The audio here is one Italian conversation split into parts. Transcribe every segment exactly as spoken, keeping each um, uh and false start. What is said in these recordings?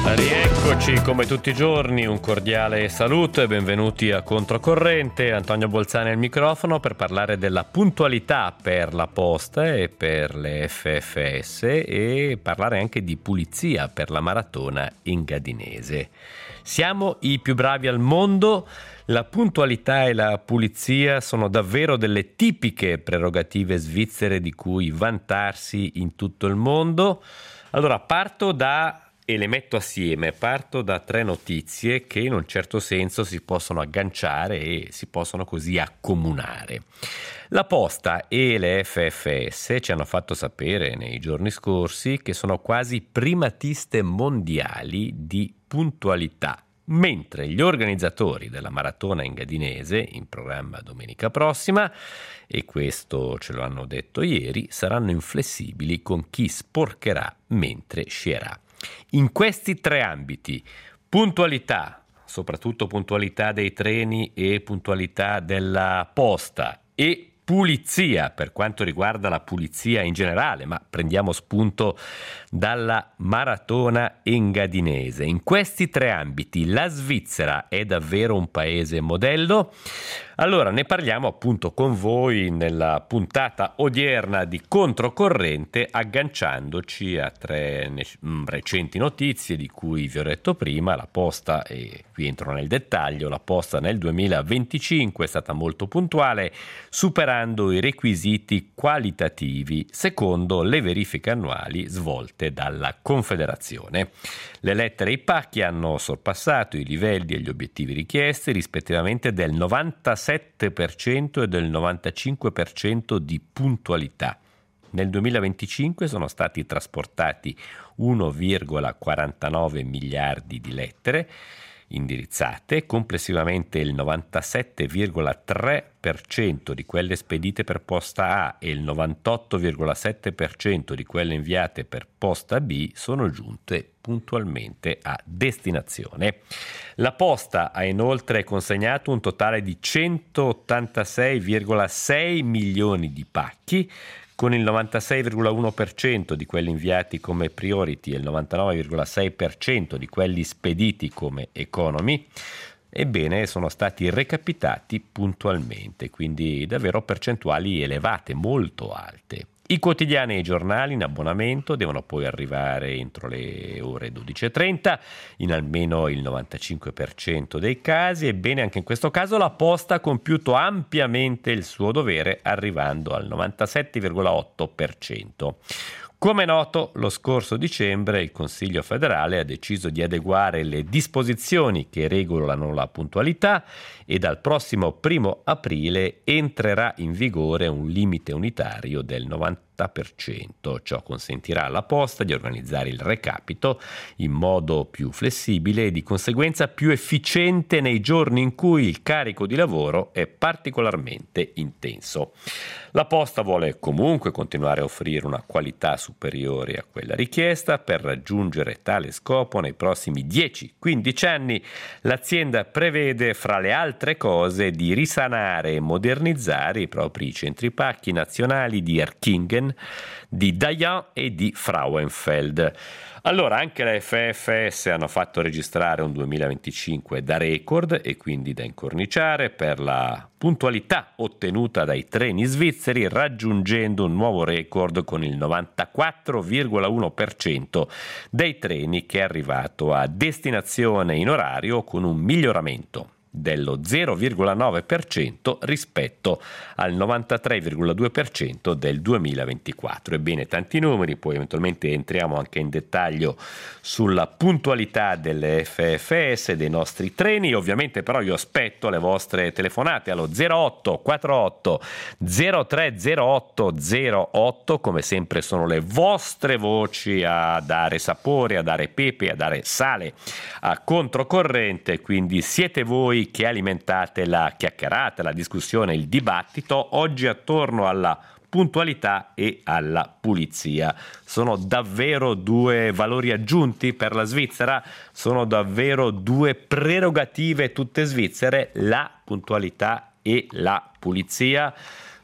Rieccoci come tutti i giorni, un cordiale saluto e benvenuti a Controcorrente. Antonio Bolzani al microfono per parlare della puntualità per la posta e per le F F S e parlare anche di pulizia per la maratona engadinese. Siamo i più bravi al mondo, la puntualità e la pulizia sono davvero delle tipiche prerogative svizzere di cui vantarsi in tutto il mondo. Allora parto da e le metto assieme, parto da tre notizie che in un certo senso si possono agganciare e si possono così accomunare. La Posta e le F F S ci hanno fatto sapere nei giorni scorsi che sono quasi primatiste mondiali di puntualità, mentre gli organizzatori della maratona engadinese, in programma domenica prossima, e questo ce lo hanno detto ieri, saranno inflessibili con chi sporcherà mentre scierà. In questi tre ambiti, puntualità, soprattutto puntualità dei treni e puntualità della posta, e pulizia per quanto riguarda la pulizia in generale, ma prendiamo spunto dalla maratona engadinese. In questi tre ambiti la Svizzera è davvero un paese modello? Allora ne parliamo appunto con voi nella puntata odierna di Controcorrente, agganciandoci a tre ne- recenti notizie di cui vi ho detto prima. La Posta, e qui entro nel dettaglio, la Posta nel duemilaventicinque è stata molto puntuale, superando i requisiti qualitativi secondo le verifiche annuali svolte dalla Confederazione. Le lettere e i pacchi hanno sorpassato i livelli e gli obiettivi richiesti rispettivamente del novantasette per cento e del novantacinque per cento di puntualità. Nel duemilaventicinque sono stati trasportati uno virgola quarantanove miliardi di lettere indirizzate, complessivamente il novantasette virgola tre per cento di quelle spedite per posta A e il novantotto virgola sette per cento di quelle inviate per posta B sono giunte puntualmente a destinazione. La Posta ha inoltre consegnato un totale di centottantasei virgola sei milioni di pacchi, con il novantasei virgola uno per cento di quelli inviati come priority e il novantanove virgola sei per cento di quelli spediti come economy. Ebbene, sono stati recapitati puntualmente, quindi davvero percentuali elevate, molto alte. I quotidiani e i giornali in abbonamento devono poi arrivare entro le ore dodici e trenta in almeno il novantacinque per cento dei casi. Ebbene, anche in questo caso la Posta ha compiuto ampiamente il suo dovere, arrivando al novantasette virgola otto per cento. Come è noto, lo scorso dicembre il Consiglio federale ha deciso di adeguare le disposizioni che regolano la puntualità e dal prossimo primo aprile entrerà in vigore un limite unitario del novanta per cento. Ciò consentirà alla Posta di organizzare il recapito in modo più flessibile e di conseguenza più efficiente nei giorni in cui il carico di lavoro è particolarmente intenso. La Posta vuole comunque continuare a offrire una qualità superiore a quella richiesta. Per raggiungere tale scopo nei prossimi dieci quindici anni l'azienda prevede, fra le altre cose, di risanare e modernizzare i propri centri pacchi nazionali di Erkingen, di Dayan e di Frauenfeld. Allora, anche le F F S hanno fatto registrare un duemilaventicinque da record e quindi da incorniciare per la puntualità ottenuta dai treni svizzeri, raggiungendo un nuovo record con il novantaquattro virgola uno per cento dei treni che è arrivato a destinazione in orario, con un miglioramento dello zero virgola nove per cento rispetto al novantatré virgola due per cento del duemilaventiquattro. Ebbene, tanti numeri, poi eventualmente entriamo anche in dettaglio sulla puntualità delle F F S, dei nostri treni. Ovviamente però io aspetto le vostre telefonate allo zero otto quarantotto zero tre zero otto zero otto, come sempre sono le vostre voci a dare sapore, a dare pepe, a dare sale a Controcorrente, quindi siete voi che alimentate la chiacchierata, la discussione, il dibattito oggi attorno alla puntualità e alla pulizia. Sono davvero due valori aggiunti per la Svizzera? Sono davvero due prerogative tutte svizzere, la puntualità e la pulizia?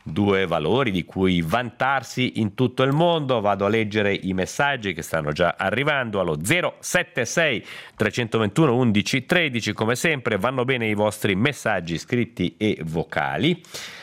due valori di cui vantarsi in tutto il mondo. Vado a leggere i messaggi che stanno già arrivando allo zero sette sei tre due uno undici tredici. Come sempre vanno bene i vostri messaggi scritti e vocali.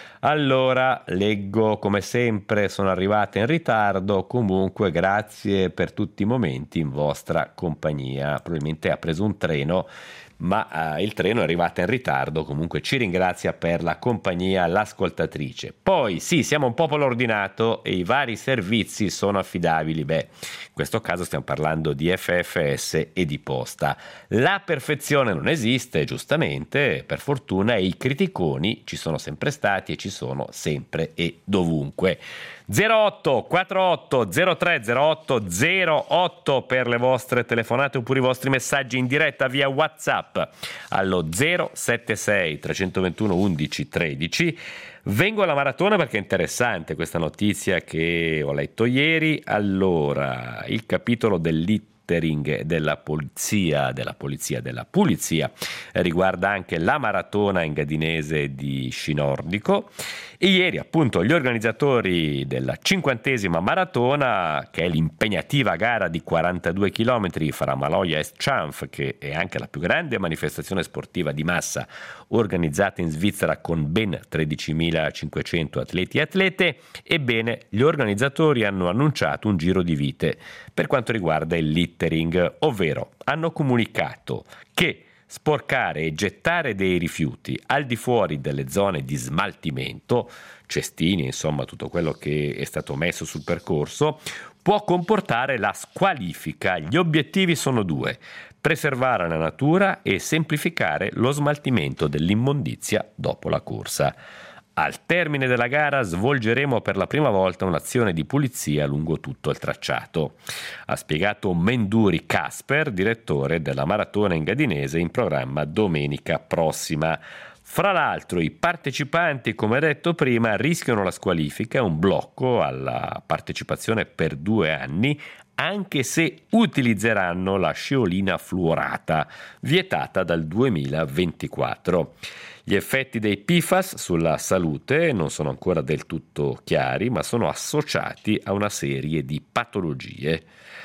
Allora, leggo come sempre, sono arrivate in ritardo, comunque grazie per tutti i momenti in vostra compagnia. Probabilmente ha preso un treno, ma eh, il treno è arrivato in ritardo, comunque ci ringrazia per la compagnia l'ascoltatrice. Poi sì, siamo un popolo ordinato e i vari servizi sono affidabili. Beh, in questo caso stiamo parlando di F F S e di posta. La perfezione non esiste, giustamente, per fortuna, e i criticoni ci sono sempre stati e ci sono sempre e dovunque. zero otto quarantotto zero tre zero otto zero otto per le vostre telefonate oppure i vostri messaggi in diretta via WhatsApp allo zero sette sei tre due uno undici tredici. Vengo alla maratona perché è interessante questa notizia che ho letto ieri. Allora, il capitolo dell'I della polizia, della polizia, della pulizia riguarda anche la maratona engadinese di sci nordico. E ieri appunto gli organizzatori della cinquantesima maratona, che è l'impegnativa gara di quarantadue chilometri fra Maloja e Scianf, che è anche la più grande manifestazione sportiva di massa organizzata in Svizzera con ben tredicimilacinquecento atleti e atlete, ebbene gli organizzatori hanno annunciato un giro di vite per quanto riguarda il littering, ovvero hanno comunicato che sporcare e gettare dei rifiuti al di fuori delle zone di smaltimento, cestini, insomma tutto quello che è stato messo sul percorso, può comportare la squalifica. Gli obiettivi sono due: preservare la natura e semplificare lo smaltimento dell'immondizia dopo la corsa. Al termine della gara svolgeremo per la prima volta un'azione di pulizia lungo tutto il tracciato, ha spiegato Menduri Casper, direttore della maratona engadinese in programma domenica prossima. Fra l'altro i partecipanti, come detto prima, rischiano la squalifica e un blocco alla partecipazione per due anni, anche se utilizzeranno la sciolina fluorata, vietata dal duemilaventiquattro. Gli effetti dei P F A S sulla salute non sono ancora del tutto chiari, ma sono associati a una serie di patologie.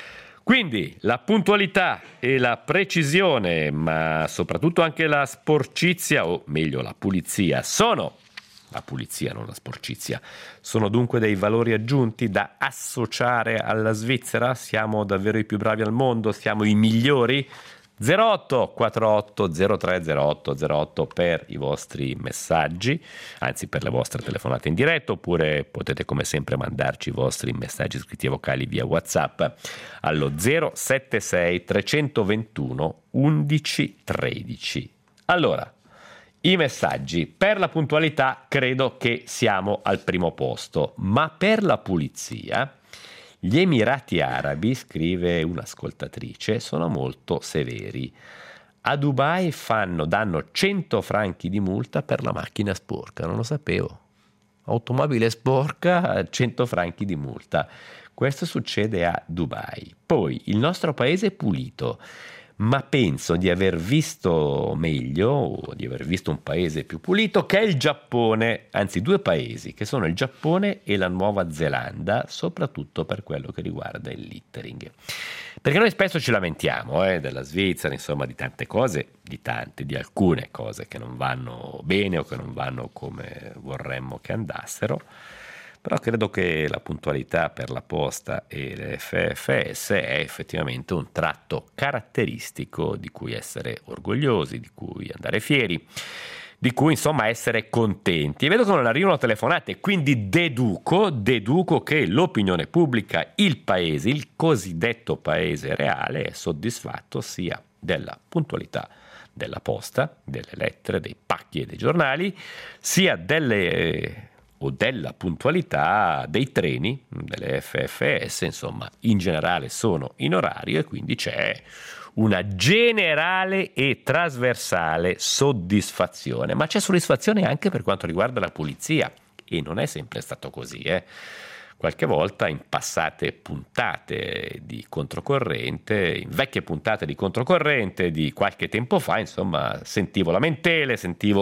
Quindi la puntualità e la precisione, ma soprattutto anche la sporcizia, o meglio la pulizia, sono la pulizia, non la sporcizia, sono dunque dei valori aggiunti da associare alla Svizzera? Siamo davvero i più bravi al mondo? Siamo i migliori? zero otto quarantotto zero tre zero otto zero otto per i vostri messaggi, anzi per le vostre telefonate in diretta, oppure potete come sempre mandarci i vostri messaggi scritti e vocali via WhatsApp allo zero sette sei tre due uno undici tredici. Allora, i messaggi: per la puntualità credo che siamo al primo posto, ma per la pulizia gli Emirati Arabi, scrive un'ascoltatrice, sono molto severi. A Dubai fanno, danno cento franchi di multa per la macchina sporca, non lo sapevo. Automobile sporca, cento franchi di multa. Questo succede a Dubai. Poi il nostro paese è pulito, ma penso di aver visto meglio, o di aver visto un paese più pulito, che è il Giappone, anzi due paesi, che sono il Giappone e la Nuova Zelanda, soprattutto per quello che riguarda il littering. Perché noi spesso ci lamentiamo eh, della Svizzera, insomma, di tante cose, di tante, di alcune cose che non vanno bene o che non vanno come vorremmo che andassero. Però credo che la puntualità per la posta e le F F S è effettivamente un tratto caratteristico di cui essere orgogliosi, di cui andare fieri, di cui insomma essere contenti. E vedo che non arrivano telefonate, quindi deduco, deduco che l'opinione pubblica, il paese, il cosiddetto paese reale, è soddisfatto sia della puntualità della posta, delle lettere, dei pacchi e dei giornali, sia delle o della puntualità dei treni, delle F F S, insomma, in generale sono in orario e quindi c'è una generale e trasversale soddisfazione. Ma c'è soddisfazione anche per quanto riguarda la pulizia e non è sempre stato così, eh. Qualche volta in passate puntate di controcorrente, in vecchie puntate di controcorrente di qualche tempo fa, insomma, sentivo lamentele, sentivo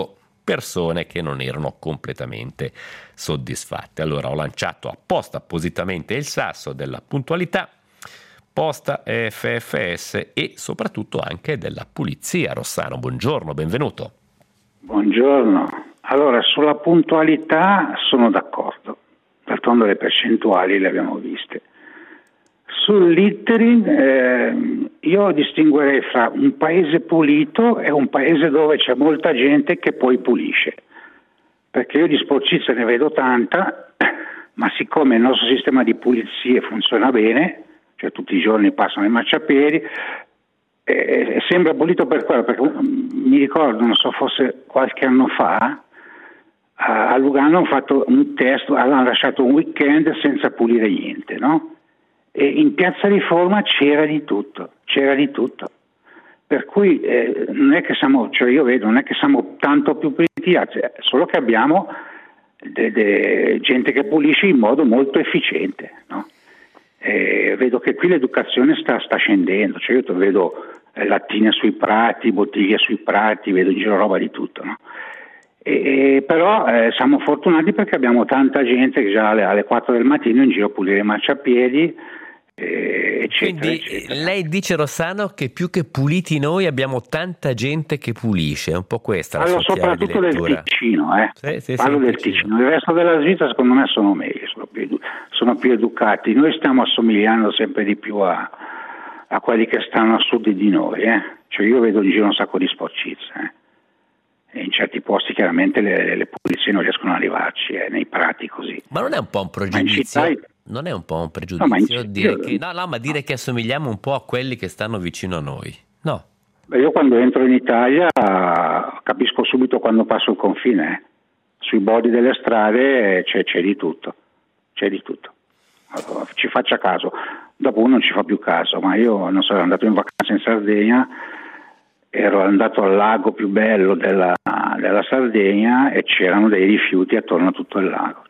persone che non erano completamente soddisfatte. Allora ho lanciato apposta appositamente il sasso della puntualità, Posta e F F S e soprattutto anche della pulizia. Rossano, buongiorno, benvenuto. Buongiorno. Allora, sulla puntualità sono d'accordo, d'altronde le percentuali le abbiamo viste. Sul littering eh, io distinguerei fra un paese pulito e un paese dove c'è molta gente che poi pulisce, perché io di sporcizia ne vedo tanta, ma siccome il nostro sistema di pulizie funziona bene, cioè tutti i giorni passano i marciapiedi, eh, sembra pulito per quello, perché mi ricordo, non so, forse qualche anno fa a Lugano hanno fatto un test, hanno lasciato un weekend senza pulire niente, no? E in Piazza Riforma c'era di tutto, c'era di tutto. Per cui eh, non è che siamo, cioè io vedo, non è che siamo tanto più puliti, solo che abbiamo de, de, gente che pulisce in modo molto efficiente, no? Eh, vedo che qui l'educazione sta, sta scendendo, cioè io vedo eh, lattine sui prati, bottiglie sui prati, vedo in giro roba di tutto, no? E, però eh, siamo fortunati perché abbiamo tanta gente che già alle, alle quattro del mattino in giro a pulire i marciapiedi, eh, eccetera. Quindi eccetera. Lei dice, Rossano, che più che puliti noi abbiamo tanta gente che pulisce, è un po' questa la Parlo sua chiave di soprattutto del lettura. Ticino, eh. Sì, sì, Parlo sì, del Ticino. Ticino. Il resto della Svizzera secondo me sono meglio, sono più, edu- sono più educati. Noi stiamo assomigliando sempre di più a, a quelli che stanno a sud di noi, eh. Cioè io vedo in giro un sacco di sporcizia, eh. E in certi posti chiaramente le, le pulizie non riescono ad arrivarci, eh, nei prati così. Ma non è un po' un pregiudizio? città... Non è un po' un pregiudizio no, ma in... dire io... che no, no, ma dire che assomigliamo un po' a quelli che stanno vicino a noi? No. Beh, io quando entro in Italia capisco subito quando passo il confine, eh. Sui bordi delle strade c'è, c'è di tutto, c'è di tutto. Allora, ci faccia caso. Dopo uno non ci fa più caso, ma io non so, ero andato in vacanza in Sardegna, ero andato al lago più bello della, della Sardegna e c'erano dei rifiuti attorno a tutto il lago.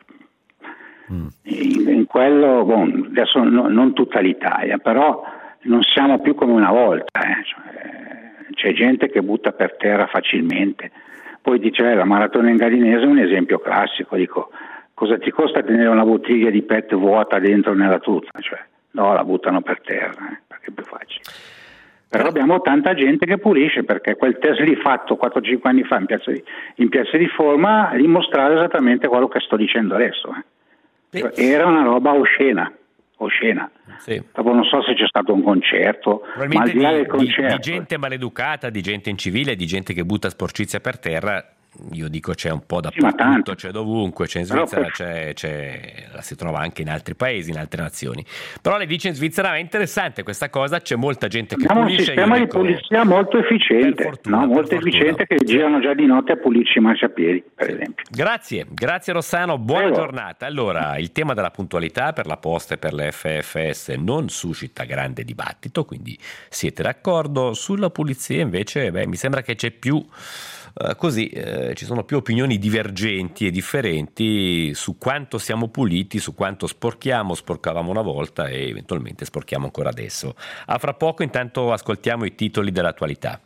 Mm. In, in quello, bon, adesso no, non tutta l'Italia, però non siamo più come una volta, eh. Cioè, c'è gente che butta per terra facilmente. Poi dice, eh, la maratona in Garinese è un esempio classico, dico, cosa ti costa tenere una bottiglia di P E T vuota dentro nella tuzza? Cioè, no, la buttano per terra, eh, perché è più facile. Però abbiamo tanta gente che pulisce, perché quel test lì fatto quattro cinque anni fa in Piazza, in Piazza Riforma dimostrava esattamente quello che sto dicendo adesso. Eh. Sì. Cioè, era una roba oscena, oscena. Sì. Dopo non so se c'è stato un concerto, ma al di là del concerto... Di, di gente maleducata, di gente incivile, di gente che butta sporcizia per terra, io dico c'è un po' dappertutto, c'è dovunque, c'è in Svizzera, per... c'è, c'è, la si trova anche in altri paesi, in altre nazioni. Però lei dice in Svizzera è interessante questa cosa, c'è molta gente che abbiamo pulisce. Abbiamo un sistema di polizia molto efficiente, fortuna, no? molto efficiente, che girano già di notte a pulirci i marciapiedi, per sì. esempio. Grazie, grazie Rossano, buona Prego. giornata. Allora, il tema della puntualità per la Posta e per le F F S non suscita grande dibattito, quindi siete d'accordo. Sulla pulizia invece, beh, mi sembra che c'è più... Uh, così eh, ci sono più opinioni divergenti e differenti su quanto siamo puliti, su quanto sporchiamo, sporcavamo una volta e eventualmente sporchiamo ancora adesso. A fra poco, intanto ascoltiamo i titoli dell'attualità.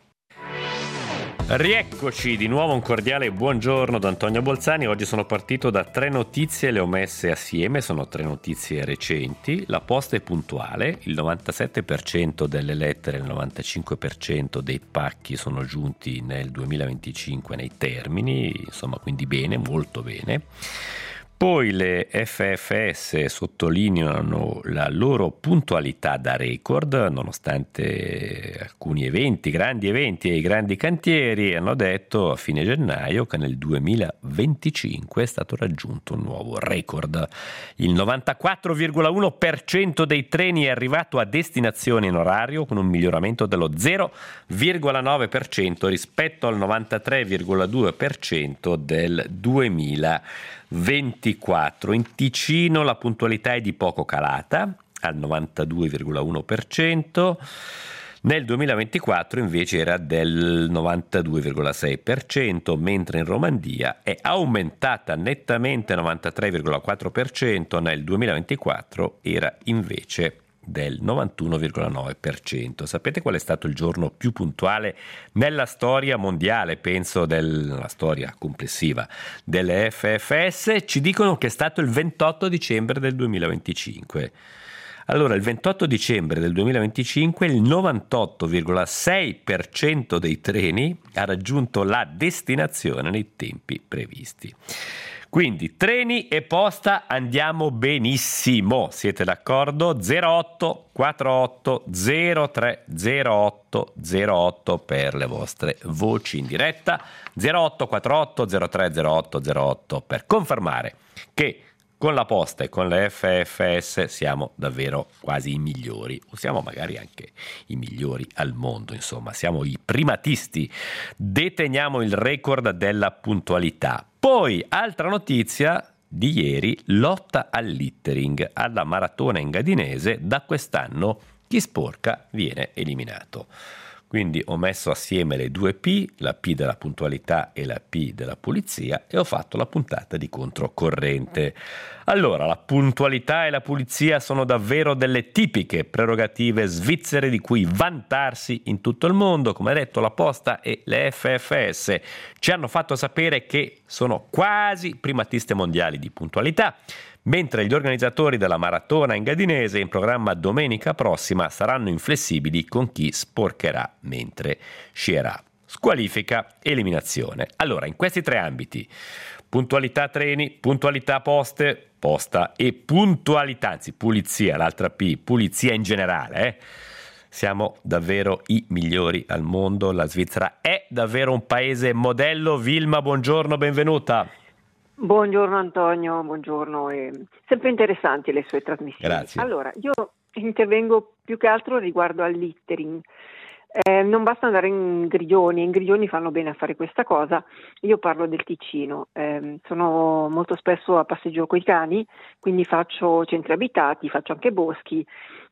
Rieccoci di nuovo, un cordiale buongiorno da Antonio Bolzani. Oggi sono partito da tre notizie, le ho messe assieme, sono tre notizie recenti. La Posta è puntuale, il novantasette per cento delle lettere e il novantacinque per cento dei pacchi sono giunti nel duemilaventicinque nei termini, insomma, quindi bene, molto bene. Poi le F F S sottolineano la loro puntualità da record, nonostante alcuni eventi, grandi eventi e i grandi cantieri, hanno detto a fine gennaio che nel duemilaventicinque è stato raggiunto un nuovo record. Il novantaquattro virgola uno per cento dei treni è arrivato a destinazione in orario, con un miglioramento dello zero virgola nove per cento rispetto al novantatré virgola due per cento del duemilaventiquattro. In Ticino la puntualità è di poco calata, al novantadue virgola uno per cento, nel duemilaventiquattro invece era del novantadue virgola sei per cento, mentre in Romandia è aumentata nettamente al novantatré virgola quattro per cento, nel duemilaventiquattro era invece del novantuno virgola nove per cento. Sapete qual è stato il giorno più puntuale nella storia mondiale, penso della storia complessiva delle F F S? Ci dicono che è stato il ventotto dicembre del duemilaventicinque. Allora, il ventotto dicembre del duemilaventicinque il novantotto virgola sei per cento dei treni ha raggiunto la destinazione nei tempi previsti. Quindi treni e posta andiamo benissimo, siete d'accordo? zero otto quarantotto zero tre zero otto zero otto per le vostre voci in diretta, zero otto quarantotto zero tre zero otto zero otto per confermare che con la posta e con le F F S siamo davvero quasi i migliori, o siamo magari anche i migliori al mondo, insomma, siamo i primatisti, deteniamo il record della puntualità. Poi, altra notizia di ieri, lotta al littering alla maratona engadinese, da quest'anno chi sporca viene eliminato. Quindi ho messo assieme le due P, la P della puntualità e la P della pulizia, e ho fatto la puntata di controcorrente. Allora, la puntualità e la pulizia sono davvero delle tipiche prerogative svizzere di cui vantarsi in tutto il mondo. Come detto, la Posta e le F F S ci hanno fatto sapere che sono quasi primatiste mondiali di puntualità, mentre gli organizzatori della maratona engadinese in programma domenica prossima saranno inflessibili con chi sporcherà mentre scierà. Squalifica, eliminazione. Allora, in questi tre ambiti, puntualità treni, puntualità poste, posta e puntualità, anzi pulizia, l'altra P, pulizia in generale, eh? Siamo davvero i migliori al mondo. La Svizzera è davvero un paese modello. Vilma, buongiorno, benvenuta. Buongiorno Antonio, buongiorno, e sempre interessanti le sue trasmissioni. Grazie. Allora, io intervengo più che altro riguardo al littering. Eh, non basta andare in Grigioni, in Grigioni fanno bene a fare questa cosa. Io parlo del Ticino, eh, sono molto spesso a passeggio coi cani, quindi faccio centri abitati, faccio anche boschi.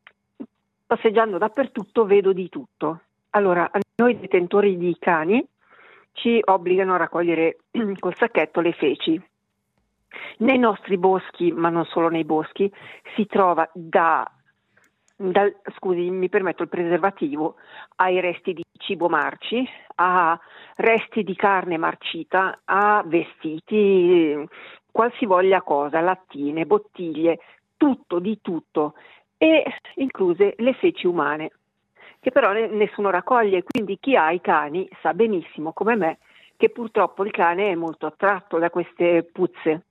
Passeggiando dappertutto vedo di tutto. Allora, a noi detentori di cani ci obbligano a raccogliere col sacchetto le feci. Nei nostri boschi, ma non solo nei boschi, si trova da, da scusi, mi permetto il preservativo, ai resti di cibo marci, a resti di carne marcita, a vestiti, qualsivoglia cosa, lattine, bottiglie, tutto di tutto, e incluse le feci umane, che però nessuno raccoglie, quindi chi ha i cani sa benissimo come me che purtroppo il cane è molto attratto da queste puzze.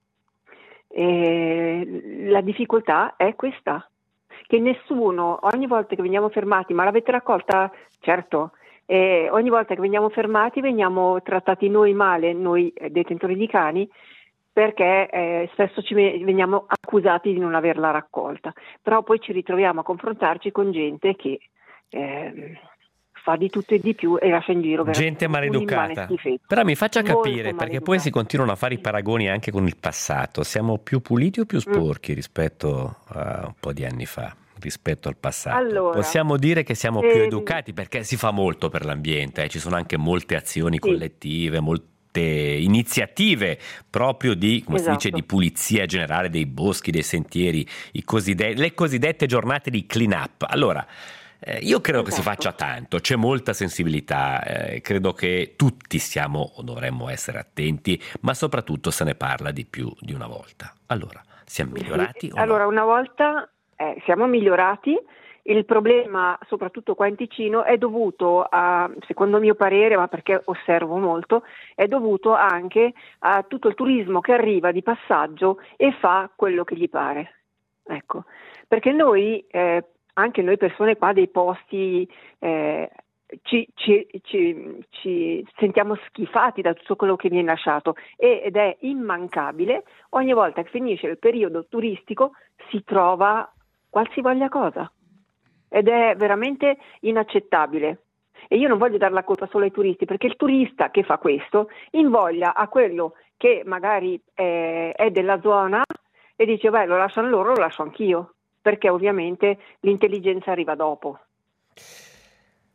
E la difficoltà è questa, che nessuno, ogni volta che veniamo fermati, ma l'avete raccolta? Certo, e ogni volta che veniamo fermati veniamo trattati noi male, noi detentori di cani, perché eh, spesso ci veniamo accusati di non averla raccolta, però poi ci ritroviamo a confrontarci con gente che eh, fa di tutto e di più e lascia in giro gente maleducata. Però mi faccia capire, perché poi si continuano a fare i paragoni anche con il passato. Siamo più puliti o più sporchi mm. rispetto a un po' di anni fa, rispetto al passato? Allora, possiamo dire che siamo ehm... più educati, perché si fa molto per l'ambiente, eh? Ci sono anche molte azioni sì. collettive, molte iniziative proprio di, come esatto. si dice, di pulizia generale dei boschi, dei sentieri, i cosiddette, le cosiddette giornate di clean up. Allora, Eh, io credo esatto. che si faccia tanto, c'è molta sensibilità, eh, credo che tutti siamo o dovremmo essere attenti, ma soprattutto se ne parla di più di una volta. Allora, siamo migliorati sì. o Allora, no? una volta eh, siamo migliorati, il problema, soprattutto qua in Ticino, è dovuto a, secondo mio parere, ma perché osservo molto, è dovuto anche a tutto il turismo che arriva di passaggio e fa quello che gli pare. Ecco, perché noi... Eh, anche noi persone qua dei posti eh, ci, ci, ci, ci sentiamo schifati da tutto quello che viene lasciato ed è immancabile, ogni volta che finisce il periodo turistico si trova qualsivoglia cosa ed è veramente inaccettabile. E io non voglio dare la colpa solo ai turisti, perché il turista che fa questo invoglia a quello che magari eh, è della zona e dice beh, lo lasciano loro, lo lascio anch'io, perché ovviamente l'intelligenza arriva dopo.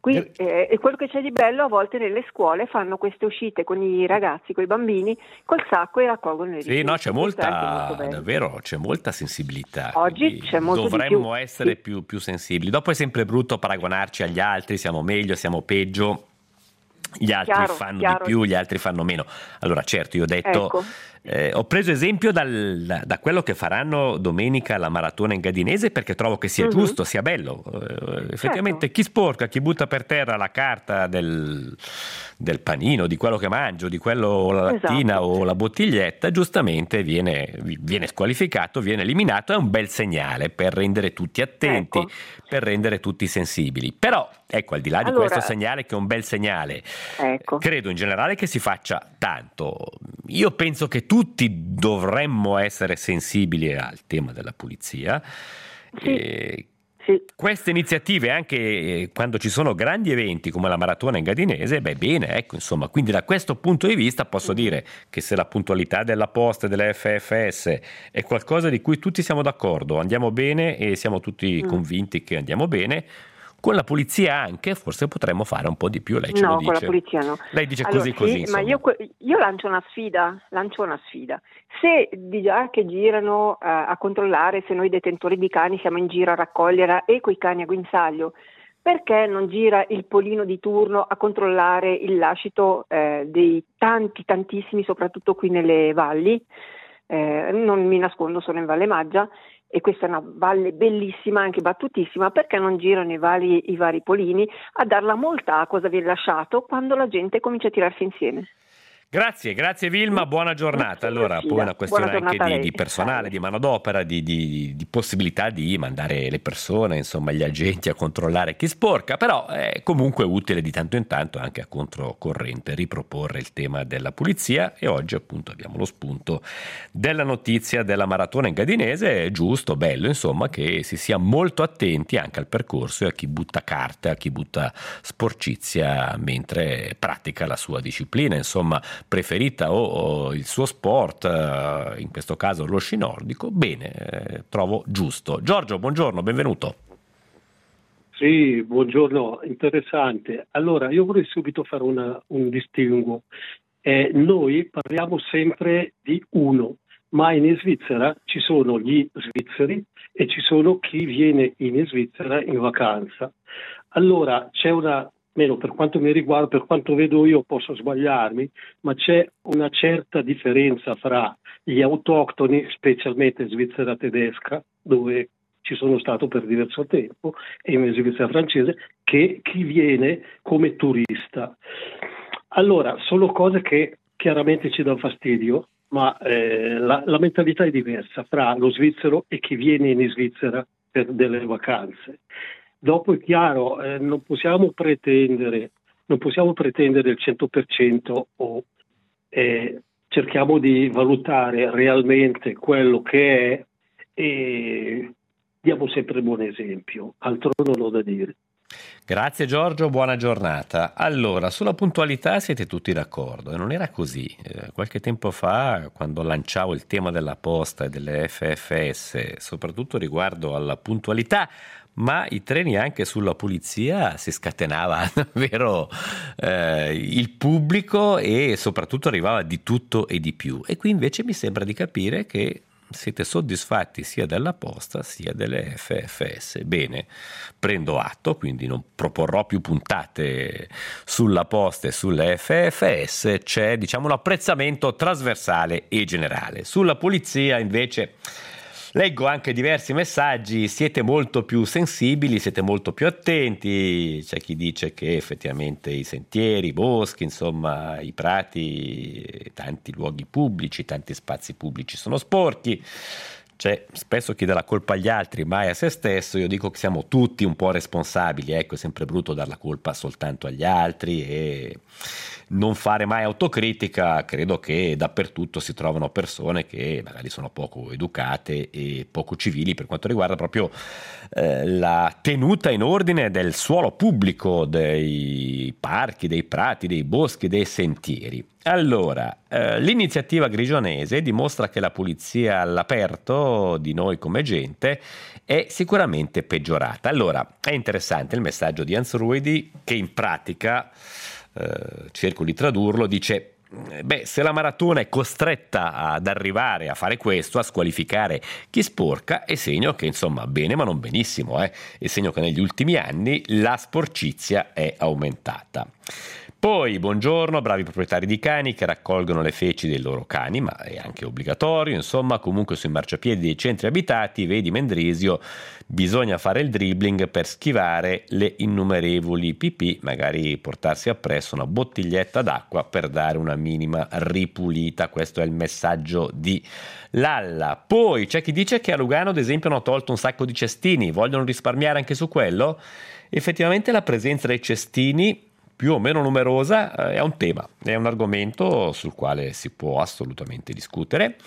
Qui eh, e quello che c'è di bello, a volte nelle scuole fanno queste uscite con i ragazzi, con i bambini, col sacco e raccolgono le rifiuti. Sì, no, c'è Questo è anche molta, molto bello. davvero, c'è molta sensibilità. Oggi quindi c'è molto di dovremmo più, essere sì. più, più sensibili. Dopo è sempre brutto paragonarci agli altri, siamo meglio, siamo peggio. Gli altri Chiaro, fanno chiaro. di più, gli altri fanno meno. Allora, certo, io ho detto, Ecco. eh, ho preso esempio dal- da quello che faranno domenica alla maratona in Gadinese, perché trovo che sia Mhm. giusto, sia bello. Eh, effettivamente, chi sporca, chi butta per terra la carta del, del panino, di quello che mangio, di quello o la lattina Esatto. o la bottiglietta, giustamente viene, viene squalificato, viene eliminato. È un bel segnale per rendere tutti attenti, Ecco. per rendere tutti sensibili. Però, ecco, al di là di Allora- questo segnale, che è un bel segnale, Ecco. credo in generale che si faccia tanto. Io penso che tutti dovremmo essere sensibili al tema della pulizia. Sì. E Sì. queste iniziative, anche eh, quando ci sono grandi eventi come la maratona in Gadinese, beh, bene, ecco, insomma, quindi da questo punto di vista posso dire che se la puntualità della Posta e delle F F S è qualcosa di cui tutti siamo d'accordo, andiamo bene e siamo tutti Mm. convinti che andiamo bene, con la pulizia anche forse potremmo fare un po' di più, lei ce No, lo con la dice. polizia no. Lei dice Allora, così sì, così, ma insomma. io, que- io lancio una sfida, lancio una sfida. Se di già che girano eh, a controllare se noi detentori di cani siamo in giro a raccogliere e coi cani a guinzaglio, perché non gira il polino di turno a controllare il lascito eh, dei tanti, tantissimi, soprattutto qui nelle valli? Eh, non mi nascondo, sono in Valle Maggia e questa è una valle bellissima, anche battutissima, perché non girano i vari, i vari polini a dar la multa a cosa viene lasciato quando la gente comincia a tirarsi insieme. Grazie, grazie Vilma, buona giornata. Allora, poi è una questione Buona anche giornata a di, lei. di personale, Salve. di manodopera, di, di, di possibilità di mandare le persone, insomma gli agenti a controllare chi sporca, però è comunque utile di tanto in tanto anche a controcorrente riproporre il tema della pulizia e oggi appunto abbiamo lo spunto della notizia della maratona in Gadinese. È giusto, bello insomma che si sia molto attenti anche al percorso e a chi butta carte, a chi butta sporcizia mentre pratica la sua disciplina, insomma preferita o, o il suo sport, eh, in questo caso lo sci nordico. Bene, eh, trovo giusto. Giorgio, buongiorno, benvenuto. Sì, buongiorno, interessante. Allora, io vorrei subito fare una, un distinguo. Eh, noi parliamo sempre di uno, ma in Svizzera ci sono gli svizzeri e ci sono chi viene in Svizzera in vacanza. Allora, c'è una, meno per quanto mi riguarda, per quanto vedo io posso sbagliarmi, ma c'è una certa differenza fra gli autoctoni, specialmente Svizzera tedesca, dove ci sono stato per diverso tempo, e in Svizzera francese, che chi viene come turista. Allora, sono cose che chiaramente ci danno fastidio, ma eh, la, la mentalità è diversa fra lo svizzero e chi viene in Svizzera per delle vacanze. Dopo è chiaro, eh, non possiamo pretendere, non possiamo pretendere il cento per cento o eh, cerchiamo di valutare realmente quello che è e diamo sempre il buon esempio, altro non ho da dire. Grazie Giorgio, buona giornata. Allora, sulla puntualità siete tutti d'accordo e non era così. Eh, qualche tempo fa, quando lanciavo il tema della posta e delle F F S, soprattutto riguardo alla puntualità, ma i treni anche sulla pulizia, si scatenava davvero eh, il pubblico e soprattutto arrivava di tutto e di più. E qui invece mi sembra di capire che siete soddisfatti sia della posta sia delle F F S. Bene, prendo atto, quindi non proporrò più puntate sulla posta e sulle F F S. C'è, diciamo, un apprezzamento trasversale e generale. Sulla pulizia invece leggo anche diversi messaggi, siete molto più sensibili, siete molto più attenti. C'è chi dice che effettivamente i sentieri, i boschi, insomma i prati, tanti luoghi pubblici, tanti spazi pubblici sono sporchi. C'è spesso chi dà la colpa agli altri, mai a se stesso. Io dico che siamo tutti un po' responsabili, ecco, è sempre brutto dar la colpa soltanto agli altri e non fare mai autocritica. Credo che dappertutto si trovano persone che magari sono poco educate e poco civili per quanto riguarda proprio eh, la tenuta in ordine del suolo pubblico, dei parchi, dei prati, dei boschi, dei sentieri. Allora, eh, l'iniziativa grigionese dimostra che la pulizia all'aperto di noi come gente è sicuramente peggiorata. Allora, è interessante il messaggio di Hans Ruedi che in pratica, eh, cerco di tradurlo, dice: beh, se la maratona è costretta ad arrivare a fare questo, a squalificare chi sporca, è segno che insomma bene ma non benissimo, eh? È segno che negli ultimi anni la sporcizia è aumentata. Poi, buongiorno, bravi proprietari di cani che raccolgono le feci dei loro cani, ma è anche obbligatorio, insomma, comunque sui marciapiedi dei centri abitati, vedi Mendrisio, bisogna fare il dribbling per schivare le innumerevoli pipì, magari portarsi appresso una bottiglietta d'acqua per dare una minima ripulita. Questo è il messaggio di Lalla. Poi c'è chi dice che a Lugano, ad esempio, hanno tolto un sacco di cestini, vogliono risparmiare anche su quello? Effettivamente la presenza dei cestini più o meno numerosa è un tema, è un argomento sul quale si può assolutamente discutere.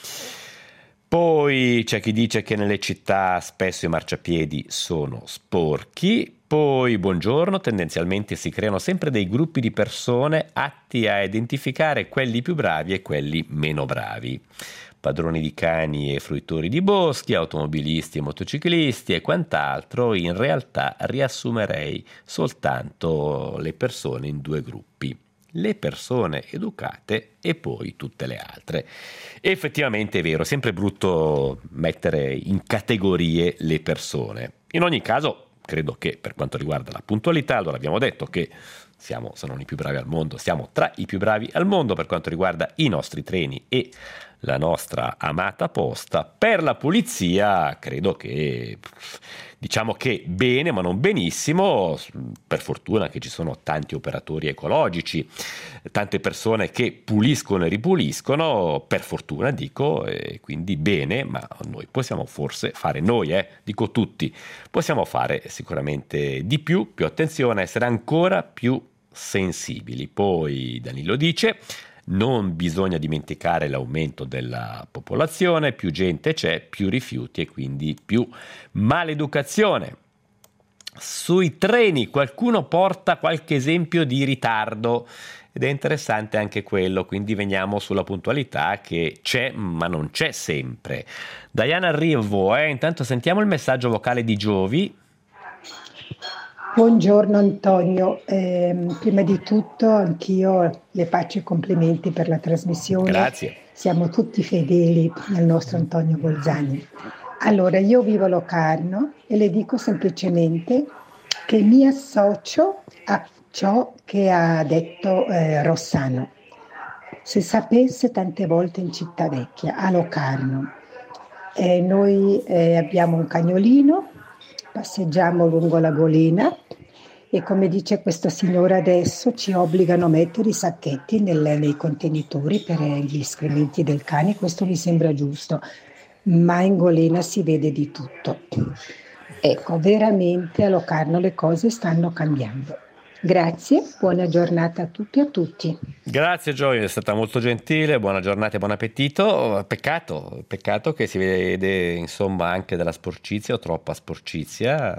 Poi c'è chi dice che nelle città spesso i marciapiedi sono sporchi. Poi, buongiorno, tendenzialmente si creano sempre dei gruppi di persone atti a identificare quelli più bravi e quelli meno bravi. Padroni di cani e fruitori di boschi, automobilisti e motociclisti e quant'altro. In realtà riassumerei soltanto le persone in due gruppi: le persone educate e poi tutte le altre. Effettivamente è vero, è sempre brutto mettere in categorie le persone. In ogni caso, credo che per quanto riguarda la puntualità, allora abbiamo detto che siamo, se non i più bravi al mondo, siamo tra i più bravi al mondo per quanto riguarda i nostri treni e la nostra amata posta. Per la pulizia credo che, diciamo che bene ma non benissimo, per fortuna che ci sono tanti operatori ecologici, tante persone che puliscono e ripuliscono, per fortuna dico, e quindi bene, ma noi possiamo forse fare, noi eh, dico tutti, possiamo fare sicuramente di più, più attenzione, essere ancora più sensibili. Poi Danilo dice: non bisogna dimenticare l'aumento della popolazione, più gente c'è, più rifiuti e quindi più maleducazione. Sui treni qualcuno porta qualche esempio di ritardo ed è interessante anche quello, quindi veniamo sulla puntualità che c'è ma non c'è sempre. Diana arrivo, eh? Intanto sentiamo il messaggio vocale di Giovi. Buongiorno Antonio, eh, prima di tutto anch'io le faccio i complimenti per la trasmissione. Grazie. Siamo tutti fedeli al nostro Antonio Bolzani. Allora, io vivo a Locarno e le dico semplicemente che mi associo a ciò che ha detto eh, Rossano. Se sapesse, tante volte in Città Vecchia, a Locarno, eh, noi eh, abbiamo un cagnolino, passeggiamo lungo la Golena e, come dice questa signora adesso, ci obbligano a mettere i sacchetti nel, nei contenitori per gli escrementi del cane. Questo mi sembra giusto, ma in Golena si vede di tutto. Ecco, veramente a Locarno le cose stanno cambiando. Grazie, buona giornata a tutti e a tutti. Grazie Gioia, è stata molto gentile, buona giornata e buon appetito. Peccato, peccato che si vede insomma anche della sporcizia o troppa sporcizia.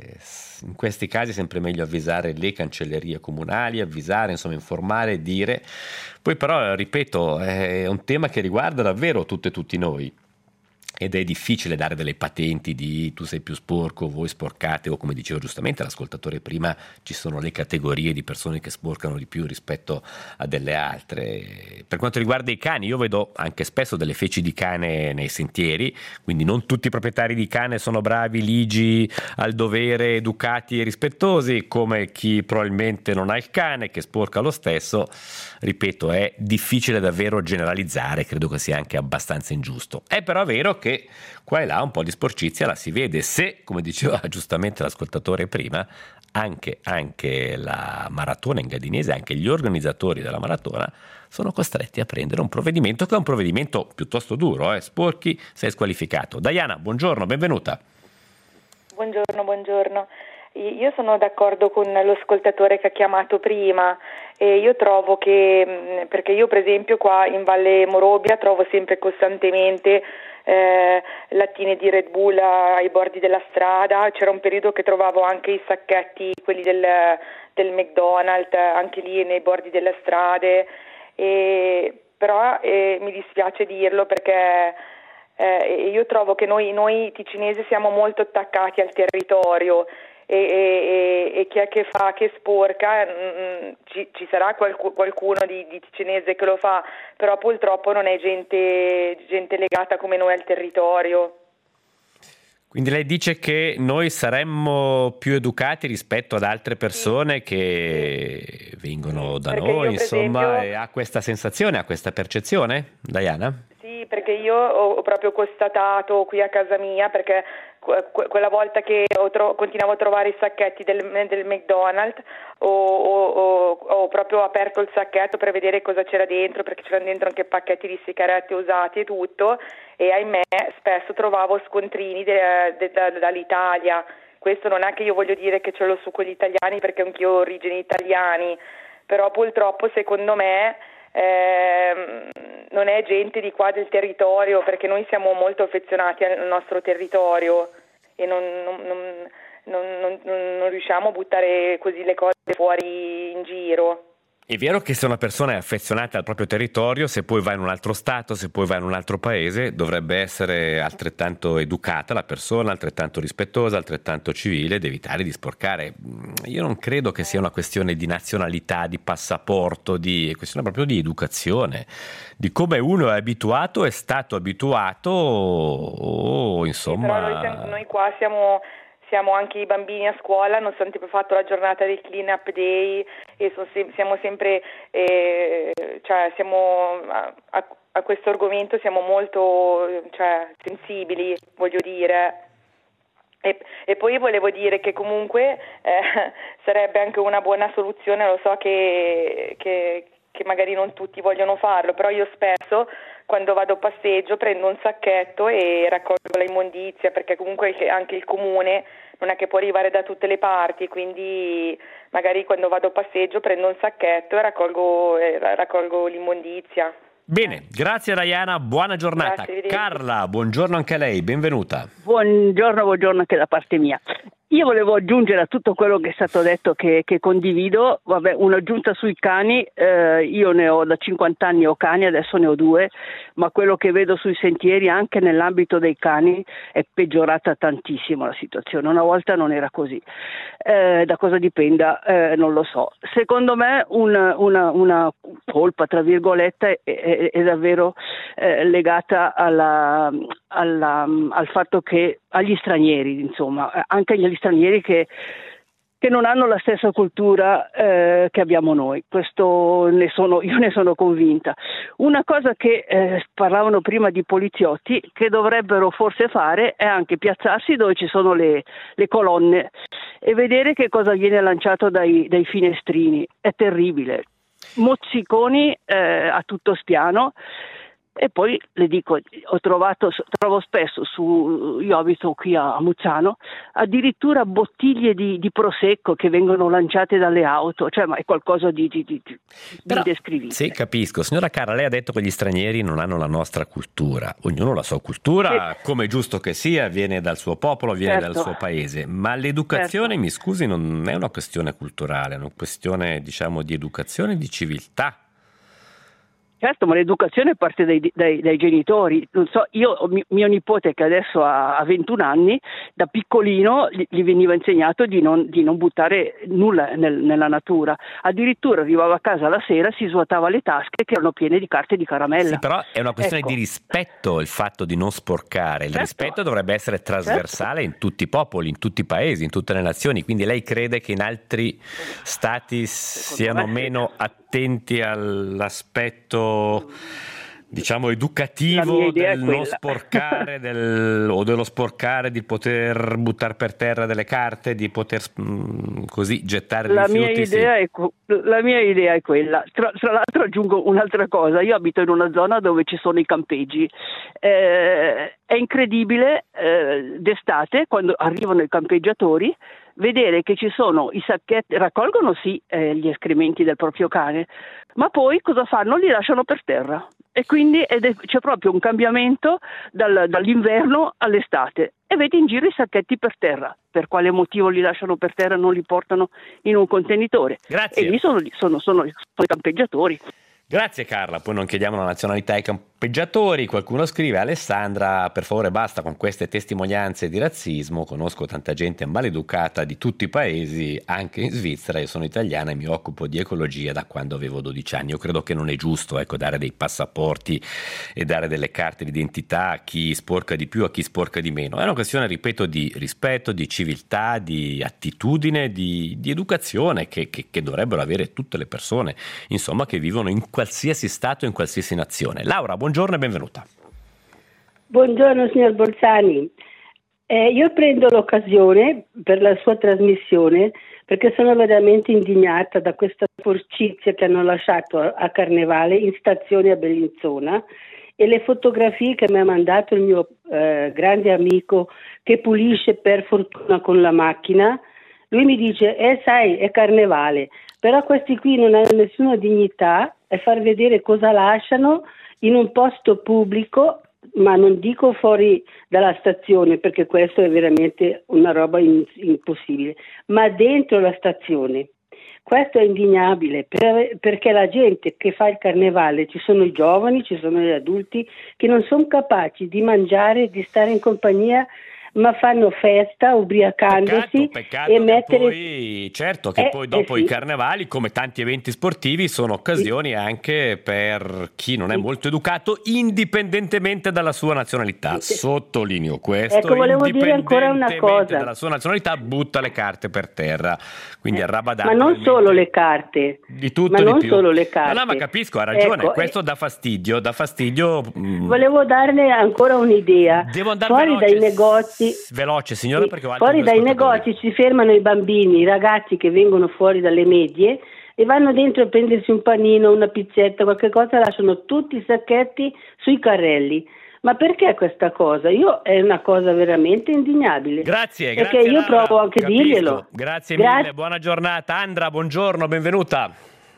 In questi casi è sempre meglio avvisare le cancellerie comunali, avvisare, insomma informare, dire. Poi però, ripeto, è un tema che riguarda davvero tutte e tutti noi. Ed è difficile dare delle patenti di tu sei più sporco, voi sporcate, o come diceva giustamente l'ascoltatore prima, ci sono le categorie di persone che sporcano di più rispetto a delle altre. Per quanto riguarda i cani, io vedo anche spesso delle feci di cane nei sentieri, quindi non tutti i proprietari di cane sono bravi, ligi, al dovere, educati e rispettosi, come chi probabilmente non ha il cane, che sporca lo stesso. Ripeto, è difficile davvero generalizzare, credo che sia anche abbastanza ingiusto. È però vero che qua e là un po' di sporcizia la si vede, se, come diceva giustamente l'ascoltatore prima, anche, anche la maratona engadinese, anche gli organizzatori della maratona sono costretti a prendere un provvedimento che è un provvedimento piuttosto duro, eh? Sporchi, sei squalificato. Diana, buongiorno, benvenuta. Buongiorno, buongiorno. Io sono d'accordo con l'ascoltatore che ha chiamato prima e io trovo che, perché io per esempio qua in Valle Morobia trovo sempre costantemente eh, lattine di Red Bull ai bordi della strada. C'era un periodo che trovavo anche i sacchetti, quelli del, del McDonald's, anche lì nei bordi delle strade, e, però eh, mi dispiace dirlo perché eh, io trovo che noi, noi ticinesi siamo molto attaccati al territorio e, e, e chi è che fa, che sporca, mh, ci, ci sarà qualc- qualcuno di, di ticinese che lo fa, però purtroppo non è gente, gente legata come noi al territorio. Quindi lei dice che noi saremmo più educati rispetto ad altre persone sì. che sì. vengono da perché noi, io, insomma, esempio, e ha questa sensazione, ha questa percezione, Diana? Sì, perché io ho proprio constatato qui a casa mia, perché que- quella volta che ho tro- continuavo a trovare i sacchetti del, del McDonald's, ho, ho, ho proprio aperto il sacchetto per vedere cosa c'era dentro, perché c'erano dentro anche pacchetti di sigarette usati e tutto, e ahimè spesso trovavo scontrini de- de- de- dall'Italia. Questo non è che io voglio dire che ce l'ho su con gli italiani, perché anch'io ho origini italiani, però purtroppo secondo me Eh, non è gente di qua del territorio, perché noi siamo molto affezionati al nostro territorio e non, non, non, non, non, non riusciamo a buttare così le cose fuori in giro. È vero che se una persona è affezionata al proprio territorio, se poi va in un altro stato, se poi va in un altro paese, dovrebbe essere altrettanto educata la persona, altrettanto rispettosa, altrettanto civile, ed evitare di sporcare. Io non credo che sia una questione di nazionalità, di passaporto, di, è questione proprio di educazione, di come uno è abituato, è stato abituato, o insomma... Sì, però noi, noi qua siamo... Siamo anche i bambini a scuola, hanno sempre fatto la giornata del clean up day e so, siamo sempre, eh, cioè siamo a, a, a questo argomento siamo molto cioè, sensibili, voglio dire. E, e poi volevo dire che comunque eh, sarebbe anche una buona soluzione, lo so che, che, che magari non tutti vogliono farlo, però io spesso quando vado a passeggio prendo un sacchetto e raccolgo la immondizia, perché comunque anche il comune non è che può arrivare da tutte le parti, quindi magari quando vado a passeggio prendo un sacchetto e raccolgo, eh, raccolgo l'immondizia. Bene, grazie Diana, buona giornata. Grazie, Carla, buongiorno anche a lei, benvenuta. Buongiorno, buongiorno anche da parte mia. Io volevo aggiungere a tutto quello che è stato detto che, che condivido, vabbè, un'aggiunta sui cani, eh, io ne ho da cinquanta anni ho cani, adesso ne ho due, ma quello che vedo sui sentieri anche nell'ambito dei cani è peggiorata tantissimo la situazione, una volta non era così. Eh, da cosa dipenda eh, non lo so. Secondo me una, una, una colpa tra virgolette è, è, è davvero eh, legata alla, alla, al fatto che agli stranieri, insomma, anche agli stranieri che, che non hanno la stessa cultura eh, che abbiamo noi. Questo ne sono, io ne sono convinta. Una cosa che eh, parlavano prima di poliziotti che dovrebbero forse fare è anche piazzarsi dove ci sono le, le colonne e vedere che cosa viene lanciato dai, dai finestrini. È terribile. Mozziconi eh, a tutto spiano. E poi le dico, ho trovato, trovo spesso su, io abito qui a, a Muzzano, addirittura bottiglie di, di prosecco che vengono lanciate dalle auto, cioè ma è qualcosa di, di, di, di Però, indescrivibile. Sì, capisco. Signora Cara, lei ha detto che gli stranieri non hanno la nostra cultura, ognuno la sua cultura, sì. Come è giusto che sia, viene dal suo popolo, viene certo. dal suo paese, ma l'educazione, certo. mi scusi, non è una questione culturale, è una questione, diciamo, di educazione e di civiltà. Certo, ma l'educazione parte dai, dai, dai genitori. Non so, io mio, mio nipote che adesso ha, ha ventuno anni, da piccolino gli, gli veniva insegnato di non, di non buttare nulla nel, nella natura. Addirittura arrivava a casa la sera, si svuotava le tasche che erano piene di carte di caramella. Sì, però è una questione ecco. di rispetto il fatto di non sporcare. Il certo. rispetto dovrebbe essere trasversale certo. in tutti i popoli, in tutti i paesi, in tutte le nazioni. Quindi lei crede che in altri stati Secondo siano me, meno sì. attenti all'aspetto diciamo educativo del non sporcare del, o dello sporcare, di poter buttare per terra delle carte, di poter mh, così gettare la rifiuti? Mia idea sì. è, la mia idea è quella. Tra, tra l'altro aggiungo un'altra cosa, io abito in una zona dove ci sono i campeggi, eh, è incredibile eh, d'estate quando arrivano i campeggiatori vedere che ci sono i sacchetti, raccolgono sì eh, gli escrementi del proprio cane, ma poi cosa fanno? Li lasciano per terra e quindi ed è, c'è proprio un cambiamento dal, dall'inverno all'estate e vedi in giro i sacchetti per terra. Per quale motivo li lasciano per terra, non li portano in un contenitore? Grazie. E lì sono, sono, sono, sono i campeggiatori. Grazie Carla, poi non chiediamo la nazionalità ai campeggiatori. Qualcuno scrive: Alessandra, per favore basta con queste testimonianze di razzismo, conosco tanta gente maleducata di tutti i paesi, anche in Svizzera, io sono italiana e mi occupo di ecologia da quando avevo dodici anni. Io credo che non è giusto ecco, dare dei passaporti e dare delle carte d'identità a chi sporca di più, a chi sporca di meno. È una questione, ripeto, di rispetto, di civiltà, di attitudine, di, di educazione che, che, che dovrebbero avere tutte le persone, insomma, che vivono in qualsiasi stato, in qualsiasi nazione. Laura, buongiorno e benvenuta. Buongiorno signor Bolzani, eh, io prendo l'occasione per la sua trasmissione perché sono veramente indignata da questa sporcizia che hanno lasciato a Carnevale in stazione a Bellinzona e le fotografie che mi ha mandato il mio eh, grande amico che pulisce per fortuna con la macchina. Lui mi dice, eh sai, è Carnevale, però questi qui non hanno nessuna dignità e far vedere cosa lasciano in un posto pubblico, ma non dico fuori dalla stazione perché questo è veramente una roba in, impossibile, ma dentro la stazione. Questo è indignabile per, perché la gente che fa il carnevale, ci sono i giovani, ci sono gli adulti che non sono capaci di mangiare, di stare in compagnia, ma fanno festa ubriacandosi peccato, peccato e mettere poi, certo che eh, poi dopo eh sì. i carnevali, come tanti eventi sportivi, sono occasioni sì. anche per chi non è sì. molto educato, indipendentemente dalla sua nazionalità. Sì. Sottolineo questo, ecco, volevo dire ancora una cosa. Dalla sua nazionalità butta le carte per terra, quindi eh, arrabadato. Ma non solo le carte, di tutto ma di non più. solo le carte. No, no, ma capisco, ha ragione, ecco, questo eh, dà fastidio, dà fastidio. Volevo darne ancora un'idea. Devo andare fuori veloce, dai negozi. Veloce signora, sì, perché ho fuori dai negozi si fermano i bambini, i ragazzi che vengono fuori dalle medie e vanno dentro a prendersi un panino, una pizzetta, qualche cosa, lasciano tutti i sacchetti sui carrelli. Ma perché questa cosa? Io è una cosa veramente indignabile. Grazie, perché grazie. io Laura, provo anche a capisco. dirglielo. Grazie, grazie mille, buona giornata. Andra, buongiorno, benvenuta.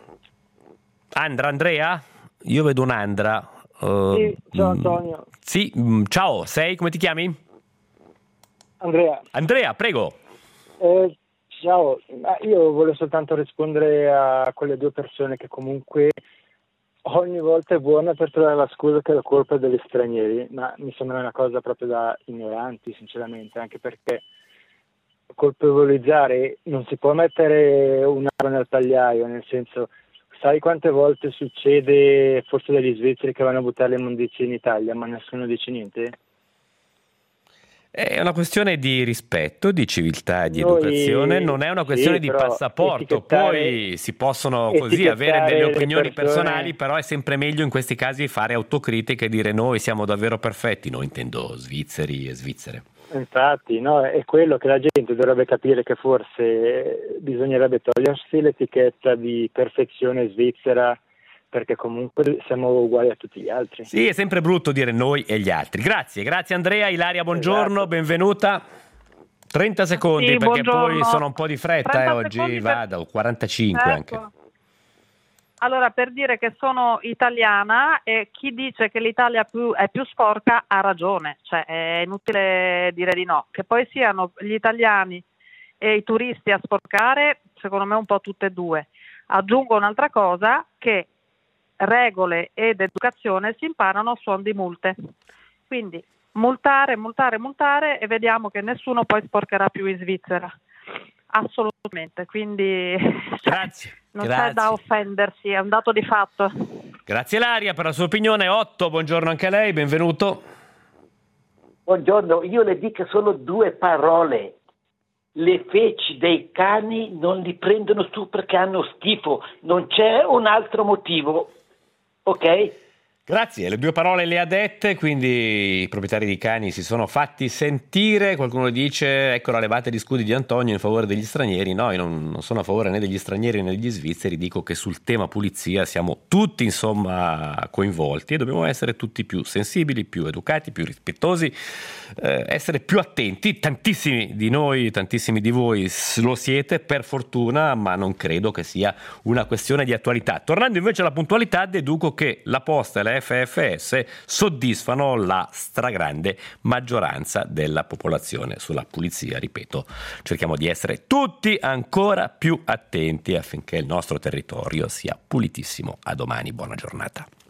Andra, Andrea? Io vedo un'Andra. Uh, sì, ciao Antonio. Sì, ciao, sei, come ti chiami? Andrea. Andrea, prego. Eh, ciao, io volevo soltanto rispondere a quelle due persone che comunque ogni volta è buona per trovare la scusa che la colpa è degli stranieri, ma mi sembra una cosa proprio da ignoranti, sinceramente, anche perché colpevolizzare non si può mettere un'arma nel tagliaio, nel senso, sai quante volte succede, forse dagli svizzeri che vanno a buttare le immondizie in Italia, ma nessuno dice niente? È una questione di rispetto, di civiltà, di Noi, educazione, non è una questione sì, di passaporto, poi si possono così avere delle opinioni persone... personali, però è sempre meglio in questi casi fare autocritica e dire noi siamo davvero perfetti, no, intendo svizzeri e svizzere. Infatti, no, è quello che la gente dovrebbe capire, che forse bisognerebbe togliersi l'etichetta di perfezione svizzera, perché comunque siamo uguali a tutti gli altri. Sì, è sempre brutto dire noi e gli altri. Grazie, grazie Andrea. Ilaria, buongiorno, esatto. Benvenuta. trenta secondi, sì, perché buongiorno. Poi sono un po' di fretta eh, oggi, vado, per... quarantacinque ecco. Anche. Allora, per dire che sono italiana e chi dice che l'Italia più, è più sporca ha ragione, cioè è inutile dire di no. Che poi siano gli italiani e i turisti a sporcare, secondo me un po' tutte e due. Aggiungo un'altra cosa, che regole ed educazione si imparano a suon di multe, quindi multare, multare, multare e vediamo che nessuno poi sporcherà più in Svizzera, assolutamente, quindi grazie, non grazie. C'è da offendersi, è un dato di fatto. Grazie Ilaria per la sua opinione. Otto, buongiorno anche a lei, benvenuto. Buongiorno, io le dico solo due parole: le feci dei cani non li prendono su perché hanno schifo, non c'è un altro motivo. Ok? Grazie, le due parole le ha dette, quindi i proprietari di cani si sono fatti sentire. Qualcuno dice ecco la levata di scudi di Antonio in favore degli stranieri. No, io non, non sono a favore né degli stranieri né degli svizzeri, dico che sul tema pulizia siamo tutti insomma coinvolti e dobbiamo essere tutti più sensibili, più educati, più rispettosi, eh, essere più attenti. Tantissimi di noi, tantissimi di voi lo siete per fortuna, ma non credo che sia una questione di attualità. Tornando invece alla puntualità, deduco che la Posta e la F F S soddisfano la stragrande maggioranza della popolazione. Sulla pulizia, ripeto, cerchiamo di essere tutti ancora più attenti affinché il nostro territorio sia pulitissimo. A domani, buona giornata.